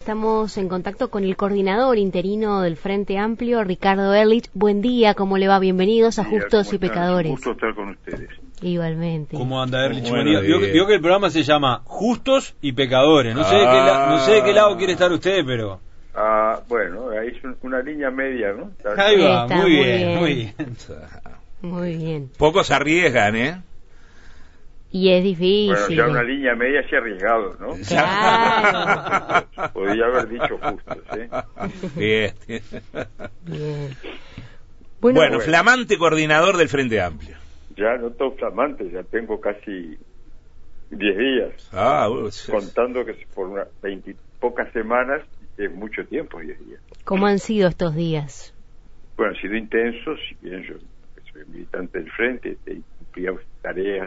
Estamos en contacto con el coordinador interino del Frente Amplio, Ricardo Ehrlich. Buen día, ¿cómo le va? Bienvenidos a Justos y Pecadores. Un gusto estar con ustedes. Igualmente. ¿Cómo anda, Ehrlich? Bueno, Vio que el programa se llama Justos y Pecadores. No sé de qué lado quiere estar usted, pero... Bueno, ahí es una línea media, ¿no? Ahí va, Está muy bien. Muy bien. Pocos arriesgan, ¿eh? Y es difícil. Bueno, ya una línea media se ha arriesgado, ¿no? Claro. Podría haber dicho justos, ¿eh? Bien. Bien. Bueno, flamante coordinador del Frente Amplio. Ya no todo flamante, ya tengo casi 10 días. Contando que por unas 20 pocas semanas es mucho tiempo, 10 días. ¿Cómo han sido estos días? Bueno, han sido intensos, si bien yo soy militante del Frente, cumplía tareas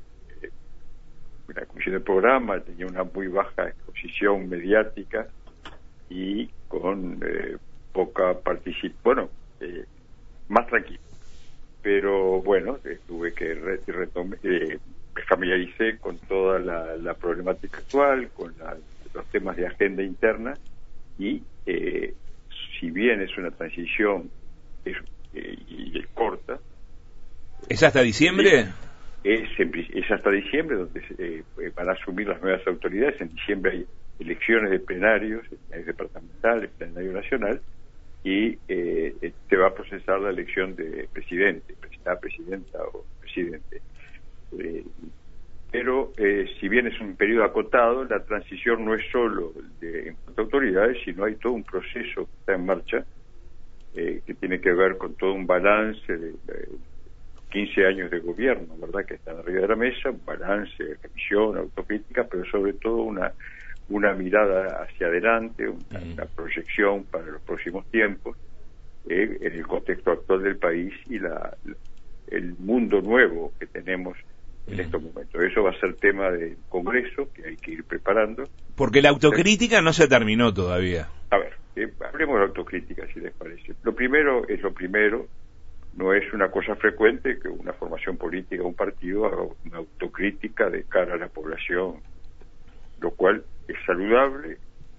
la comisión de programa, tenía una muy baja exposición mediática y con poca participación, más tranquilo. Pero bueno, tuve que me familiaricé con toda la problemática actual, con los temas de agenda interna y si bien es una transición y es corta. ¿Es hasta diciembre? Es hasta diciembre donde van a asumir las nuevas autoridades. En diciembre hay elecciones de plenarios departamentales, plenario nacional, y se va a procesar la elección de presidente, presidenta o presidente. Pero si bien es un periodo acotado, la transición no es solo en cuanto a autoridades, sino hay todo un proceso que está en marcha que tiene que ver con todo un balance de 15 años de gobierno, ¿verdad?, que están arriba de la mesa, un balance, revisión, autocrítica, pero sobre todo una mirada hacia adelante, una proyección para los próximos tiempos, en el contexto actual del país y el mundo nuevo que tenemos en estos momentos. Eso va a ser tema del Congreso, que hay que ir preparando. Porque la autocrítica no se terminó todavía. A ver, hablemos de la autocrítica, si les parece. Lo primero es lo primero. No es una cosa frecuente que una formación política, un partido, haga una autocrítica de cara a la población, lo cual es saludable,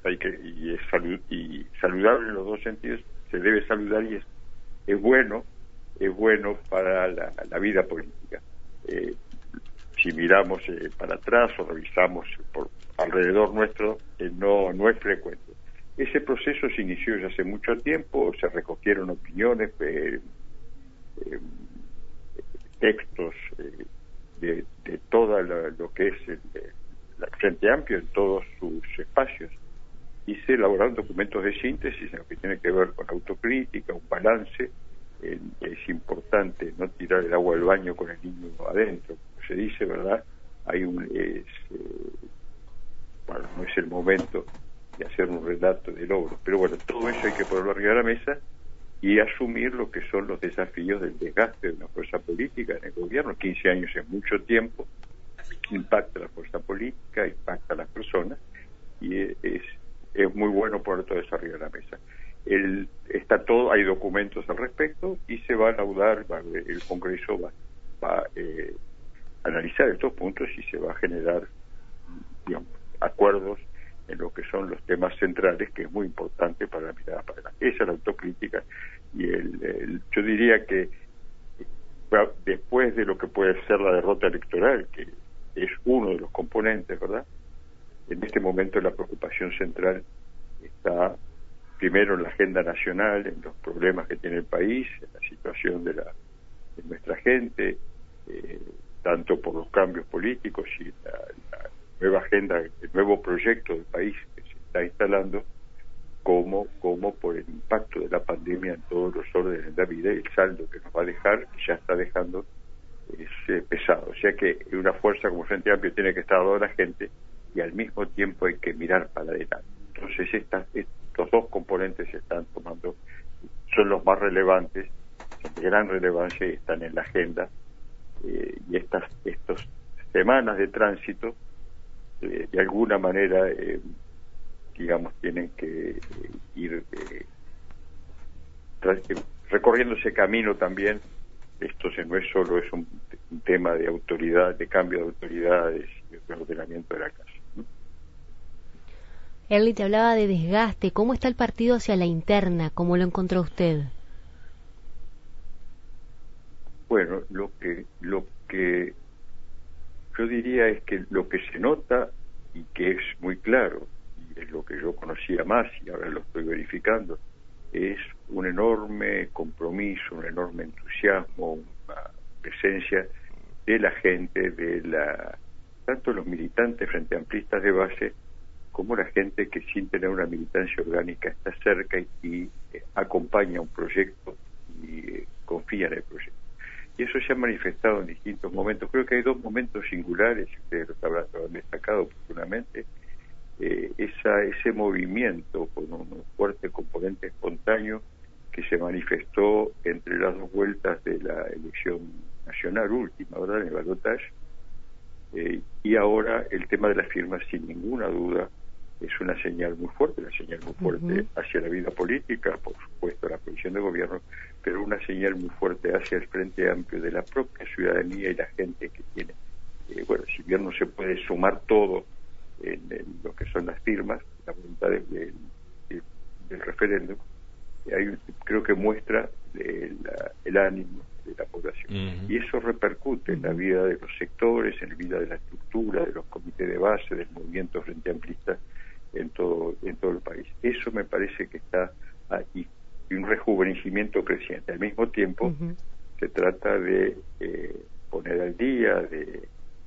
y saludable en los dos sentidos, se debe saludar y es bueno para la vida política. Si miramos para atrás o revisamos por alrededor nuestro, no es frecuente. Ese proceso se inició ya hace mucho tiempo, se recogieron opiniones, textos de todo lo que es el Frente Amplio en todos sus espacios, y se elaboraron documentos de síntesis en lo que tiene que ver con autocrítica, un balance. Es importante no tirar el agua del baño con el niño adentro, como se dice, ¿verdad? No es el momento de hacer un relato de logros, pero bueno, todo eso hay que ponerlo arriba de la mesa y asumir lo que son los desafíos del desgaste de una fuerza política en el gobierno. 15 años es mucho tiempo, impacta la fuerza política, impacta a las personas, y es muy bueno poner todo eso arriba de la mesa. Está todo, hay documentos al respecto, y se va a laudar, el Congreso va a analizar estos puntos y se va a generar, digamos, acuerdos en lo que son los temas centrales, que es muy importante para la mirada para adelante. Esa es la autocrítica, y yo diría que después de lo que puede ser la derrota electoral, que es uno de los componentes, ¿verdad?, en este momento la preocupación central está primero en la agenda nacional, en los problemas que tiene el país, en la situación de nuestra gente, tanto por los cambios políticos y la nueva agenda, el nuevo proyecto del país que se está instalando, como por el impacto de la pandemia en todos los órdenes de la vida, y el saldo que nos va a dejar, que ya está dejando, es pesado. O sea que una fuerza como Frente Amplio tiene que estar al lado de la gente, y al mismo tiempo hay que mirar para adelante. Entonces estos dos componentes son los más relevantes, son de gran relevancia y están en la agenda, y estas semanas de tránsito de alguna manera digamos tienen que ir recorriendo ese camino también. Esto no es solo un tema de autoridad, de cambio de autoridades y de ordenamiento de la casa, ¿no? Ehrlich hablaba de desgaste. ¿Cómo está el partido hacia la interna? ¿Cómo lo encontró usted? Bueno, lo que yo diría es que lo que se nota y que es muy claro, y es lo que yo conocía más y ahora lo estoy verificando, es un enorme compromiso, un enorme entusiasmo, una presencia de la gente, tanto los militantes frente amplistas de base, como la gente que sin tener una militancia orgánica está cerca y acompaña un proyecto y confía en el proyecto. Y eso se ha manifestado en distintos momentos. Creo que hay dos momentos singulares, ustedes lo habrán destacado oportunamente, ese movimiento con un fuerte componente espontáneo que se manifestó entre las dos vueltas de la elección nacional última, ¿verdad?, en el balotaje, y ahora el tema de las firmas, sin ninguna duda, es una señal muy fuerte hacia la vida política, por supuesto la coalición de gobierno, pero una señal muy fuerte hacia el Frente Amplio de la propia ciudadanía y la gente que tiene. Bueno, si bien no se puede sumar todo en lo que son las firmas, la voluntad del referéndum, creo que muestra el ánimo de la población. Y eso repercute en la vida de los sectores, en la vida de la estructura, de los comités de base, del movimiento Frente Amplista en todo el país. Eso me parece que está ahí, y un rejuvenecimiento creciente. Al mismo tiempo, se trata de poner al día de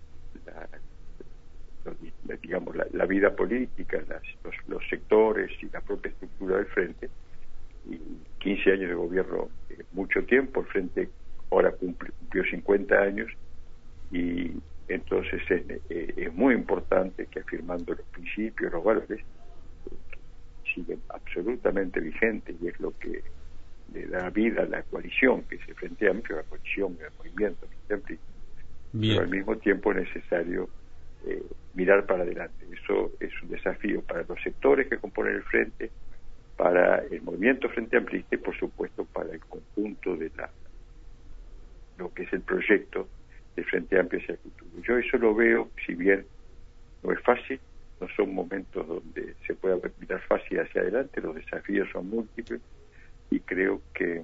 la vida política, los sectores y la propia estructura del Frente. Y 15 años de gobierno, mucho tiempo. El Frente ahora cumplió 50 años, y entonces es muy importante que, afirmando los principios, los valores, siguen absolutamente vigentes, y es lo que le da vida a la coalición, que es el Frente Amplio, la coalición del movimiento Frente Amplio. Pero al mismo tiempo es necesario mirar para adelante. Eso es un desafío para los sectores que componen el Frente, para el movimiento Frente Amplista y, por supuesto, para el conjunto de lo que es el proyecto de Frente Amplio hacia el futuro. Yo eso lo veo, si bien no es fácil, no son momentos donde se pueda mirar fácil hacia adelante, los desafíos son múltiples, y creo que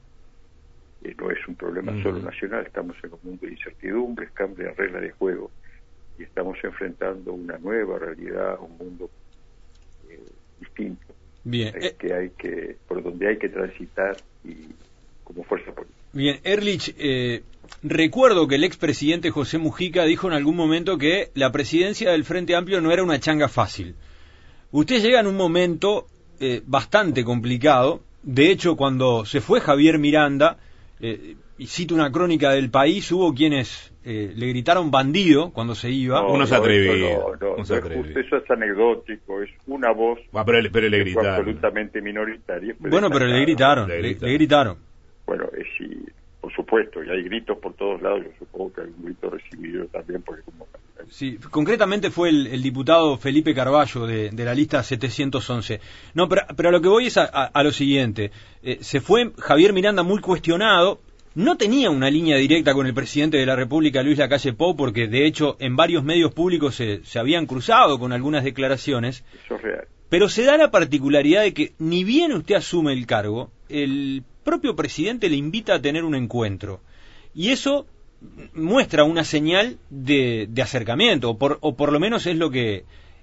no es un problema solo nacional. Estamos en un mundo de incertidumbres, cambio de reglas de juego, y estamos enfrentando una nueva realidad, un mundo distinto. Bien. Por donde hay que transitar y como fuerza política. Bien, Ehrlich, recuerdo que el expresidente José Mujica dijo en algún momento que la presidencia del Frente Amplio no era una changa fácil. Usted llega en un momento bastante complicado. De hecho, cuando se fue Javier Miranda, y cito una crónica del País, hubo quienes le gritaron bandido cuando se iba. Unos atrevidos. Eso es anecdótico, es una voz pero le gritaron, absolutamente minoritaria. Pero le gritaron, le gritaron. Bueno, sí, por supuesto, y hay gritos por todos lados. Yo supongo que hay un grito recibido también, porque como... Sí, concretamente fue el diputado Felipe Carballo de la lista 711. No, pero a lo que voy es a lo siguiente. Se fue Javier Miranda muy cuestionado. No tenía una línea directa con el presidente de la República, Luis Lacalle Pou, porque de hecho en varios medios públicos se habían cruzado con algunas declaraciones. Eso es real. Pero se da la particularidad de que ni bien usted asume el cargo, el propio presidente le invita a tener un encuentro. Y eso muestra una señal de acercamiento, o por lo menos es lo que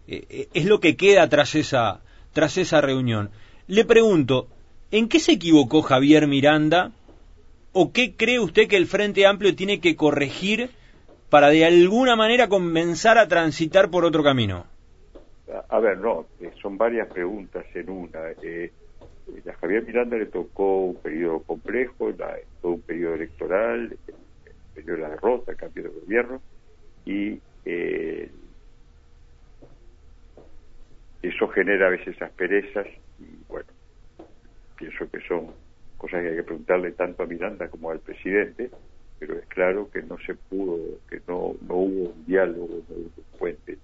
queda tras esa reunión. Le pregunto, ¿en qué se equivocó Javier Miranda? ¿O qué cree usted que el Frente Amplio tiene que corregir para de alguna manera comenzar a transitar por otro camino? A ver, son varias preguntas en una. A Javier Miranda le tocó un periodo complejo, todo un periodo electoral, el periodo de la derrota, el cambio de gobierno, y eso genera a veces asperezas, y bueno, pienso que son cosas que hay que preguntarle tanto a Miranda como al presidente, pero es claro que no se pudo, que no hubo un diálogo, no hubo un puente.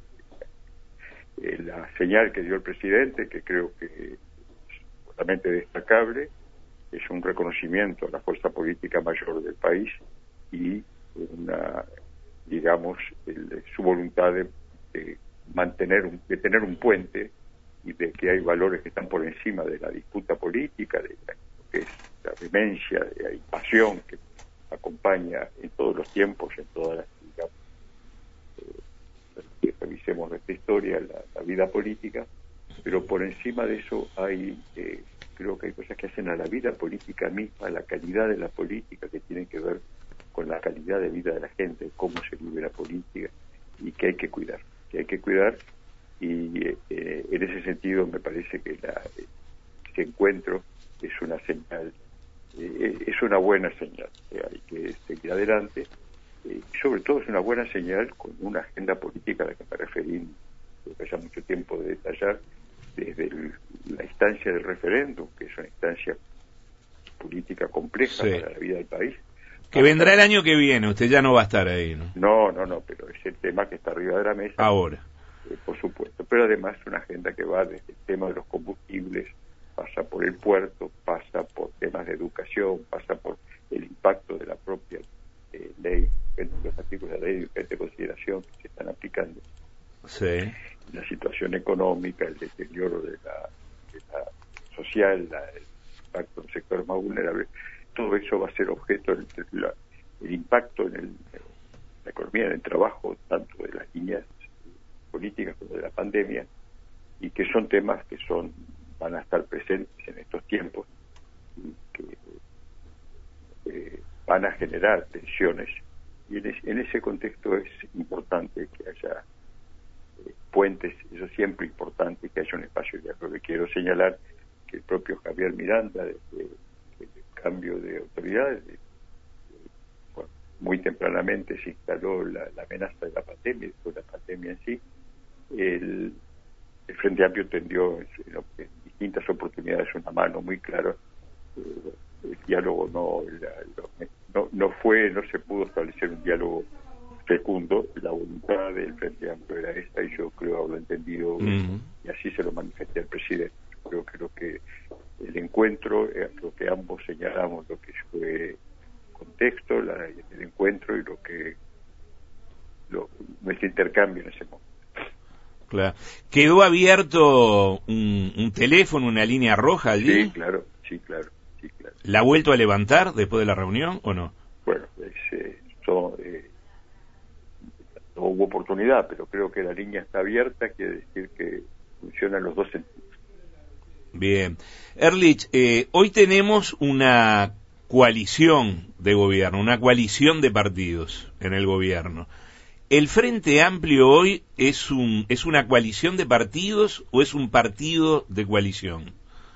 La señal que dio el presidente, que creo que es realmente destacable, es un reconocimiento a la fuerza política mayor del país y su voluntad de de tener un puente, y de que hay valores que están por encima de la disputa política, de lo que es la vehemencia, hay pasión que acompaña en todos los tiempos, en todas las, digamos, que revisemos nuestra historia, la vida política, pero por encima de eso hay, creo que hay cosas que hacen a la vida política misma, la calidad de la política, que tienen que ver con la calidad de vida de la gente, cómo se vive la política, y que hay que cuidar, y en ese sentido me parece que ese encuentro es una señal, es una buena señal, hay que seguir adelante, y sobre todo es una buena señal con una agenda política a la que me referí, creo que ya mucho tiempo de detallar, desde la instancia del referéndum, que es una instancia política compleja para la vida del país. Que vendrá el año que viene, usted ya no va a estar ahí, ¿no? No, pero es el tema que está arriba de la mesa. Ahora. Por supuesto, pero además una agenda que va desde el tema de los combustibles, pasa por el puerto, pasa por temas de educación, pasa por el impacto de la propia ley, los artículos de la ley de urgente consideración que se están aplicando. Sí. La situación económica, el deterioro de la social, el impacto en sectores más vulnerables, todo eso va a ser objeto el impacto en la economía, en el trabajo, tanto de las líneas políticas como de la pandemia, y que son temas que van a estar presentes en estos tiempos y que van a generar tensiones, y en ese contexto es importante que haya puentes, eso siempre importante, que haya un espacio de diálogo. Quiero señalar que el propio Javier Miranda, desde el cambio de autoridades, muy tempranamente se instaló la amenaza de la pandemia, después de la pandemia en sí, el Frente Amplio tendió en distintas oportunidades una mano muy clara. El diálogo no se pudo establecer un diálogo fecundo. La voluntad del Frente Amplio era esta, y yo creo haberlo entendido, y así se lo manifesté al presidente. Creo que lo que el encuentro, lo que ambos señalamos, lo que fue contexto, el encuentro, y nuestro intercambio en ese momento. Claro. ¿Quedó abierto un teléfono, una línea roja allí? Sí, claro. ¿La ha vuelto a levantar después de la reunión o no? Bueno, no hubo oportunidad, pero creo que la línea está abierta, quiere decir que funcionan los dos sentidos. Bien. Ehrlich, hoy tenemos una coalición de gobierno, una coalición de partidos en el gobierno. ¿El Frente Amplio hoy es una coalición de partidos o es un partido de coalición?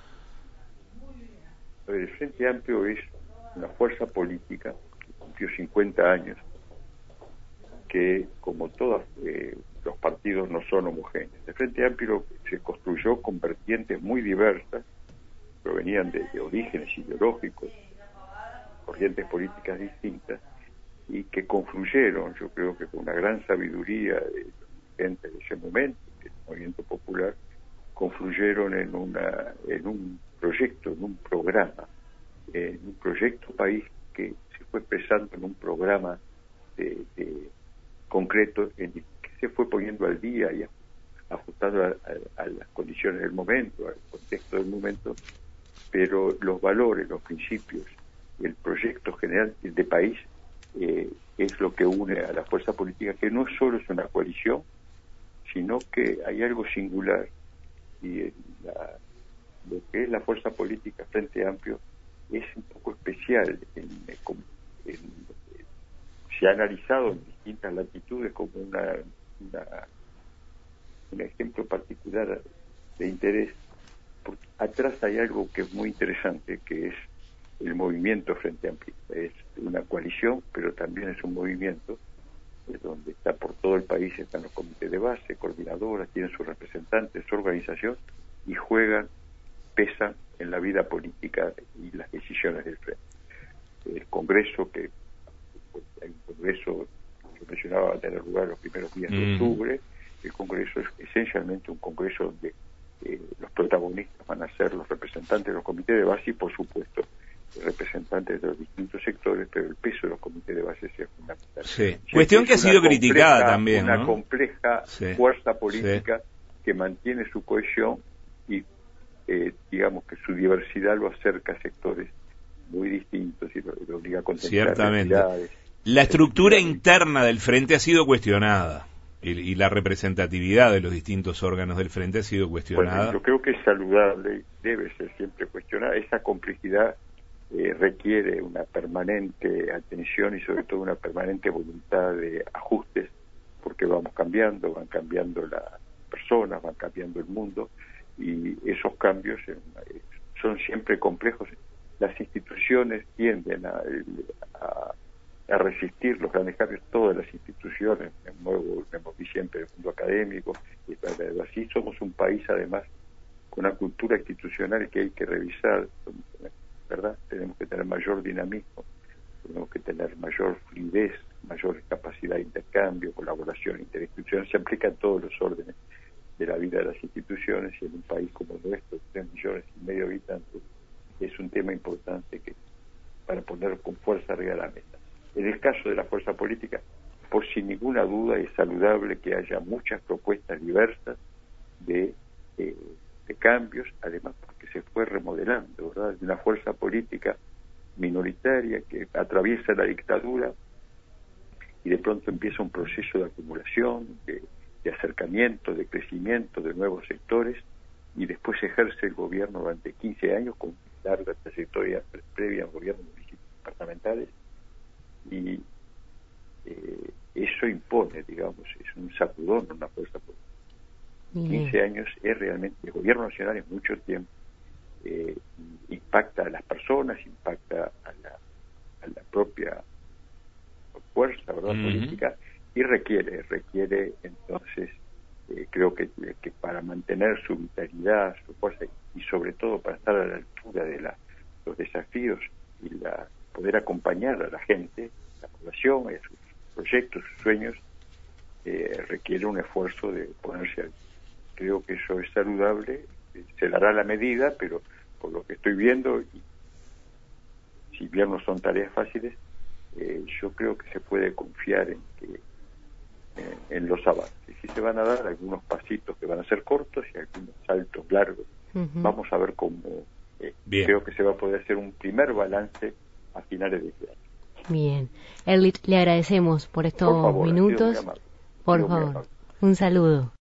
El Frente Amplio es una fuerza política que cumplió 50 años, que como todos los partidos no son homogéneos. El Frente Amplio se construyó con vertientes muy diversas, provenían de orígenes ideológicos, corrientes políticas distintas, y que confluyeron, yo creo que con una gran sabiduría de gente de ese momento, del movimiento popular, confluyeron en un proyecto, en un programa, en un proyecto país que se fue expresando en un programa concreto, en el que se fue poniendo al día y ajustando a las condiciones del momento, al contexto del momento, pero los valores, los principios, el proyecto general de país es lo que une a la fuerza política, que no solo es una coalición, sino que hay algo singular, y lo que es la fuerza política Frente Amplio es un poco especial. Se ha analizado en distintas latitudes como un ejemplo particular de interés, porque atrás hay algo que es muy interesante, que es el movimiento Frente Amplio. Es una coalición, pero también es un movimiento donde está por todo el país, están los comités de base, coordinadoras, tienen sus representantes, su organización, y pesan en la vida política y las decisiones del Frente. El Congreso, hay un Congreso que mencionaba va a tener lugar los primeros días de octubre. El Congreso es esencialmente un Congreso donde los protagonistas van a ser los representantes de los comités de base y, por supuesto, representantes de los distintos sectores, pero el peso de los comités de base es fundamental. Sí. Cuestión que ha sido criticada también, una ¿no? compleja Sí. fuerza política que mantiene su cohesión y digamos que su diversidad lo acerca a sectores muy distintos y lo obliga a contemplar Ciertamente. realidades. La estructura interna del Frente ha sido cuestionada y la representatividad de los distintos órganos del Frente ha sido cuestionada. Bueno, yo creo que es saludable, debe ser siempre cuestionada. Esa complejidad requiere una permanente atención y sobre todo una permanente voluntad de ajustes, porque vamos cambiando, van cambiando las personas, van cambiando el mundo, y esos cambios son siempre complejos. Las instituciones tienden a resistir los grandes cambios, todas las instituciones, me moví siempre en el mundo académico, y así somos un país además con una cultura institucional que hay que revisar, ¿verdad? Tenemos que tener mayor dinamismo, tenemos que tener mayor fluidez, mayor capacidad de intercambio, colaboración interinstitucional, se aplica a todos los órdenes de la vida de las instituciones, y en un país como el nuestro, 3,5 millones de habitantes, es un tema importante que para poner con fuerza arriba de la mesa. En el caso de la fuerza política, por sin ninguna duda es saludable que haya muchas propuestas diversas de cambios, además porque se fue remodelando, ¿verdad? Una fuerza política minoritaria que atraviesa la dictadura y de pronto empieza un proceso de acumulación, de acercamiento, de crecimiento de nuevos sectores, y después ejerce el gobierno durante 15 años con larga trayectoria previa a gobiernos departamentales, y eso impone, digamos, es un sacudón, una fuerza política. 15 años es realmente, el gobierno nacional es mucho tiempo, impacta a las personas, impacta a la propia fuerza, ¿verdad? Política, y requiere entonces, creo que para mantener su vitalidad, su fuerza, y sobre todo para estar a la altura de los desafíos y poder acompañar a la gente, la población, a sus proyectos, sus sueños, requiere un esfuerzo de ponerse al. Creo que eso es saludable, se dará la medida, pero por lo que estoy viendo, y si bien no son tareas fáciles, yo creo que se puede confiar en los avances. Y se van a dar algunos pasitos que van a ser cortos y algunos saltos largos. Vamos a ver cómo. Creo que se va a poder hacer un primer balance a finales de este año. Bien. Ehrlich, le agradecemos por estos minutos. Por favor, un saludo.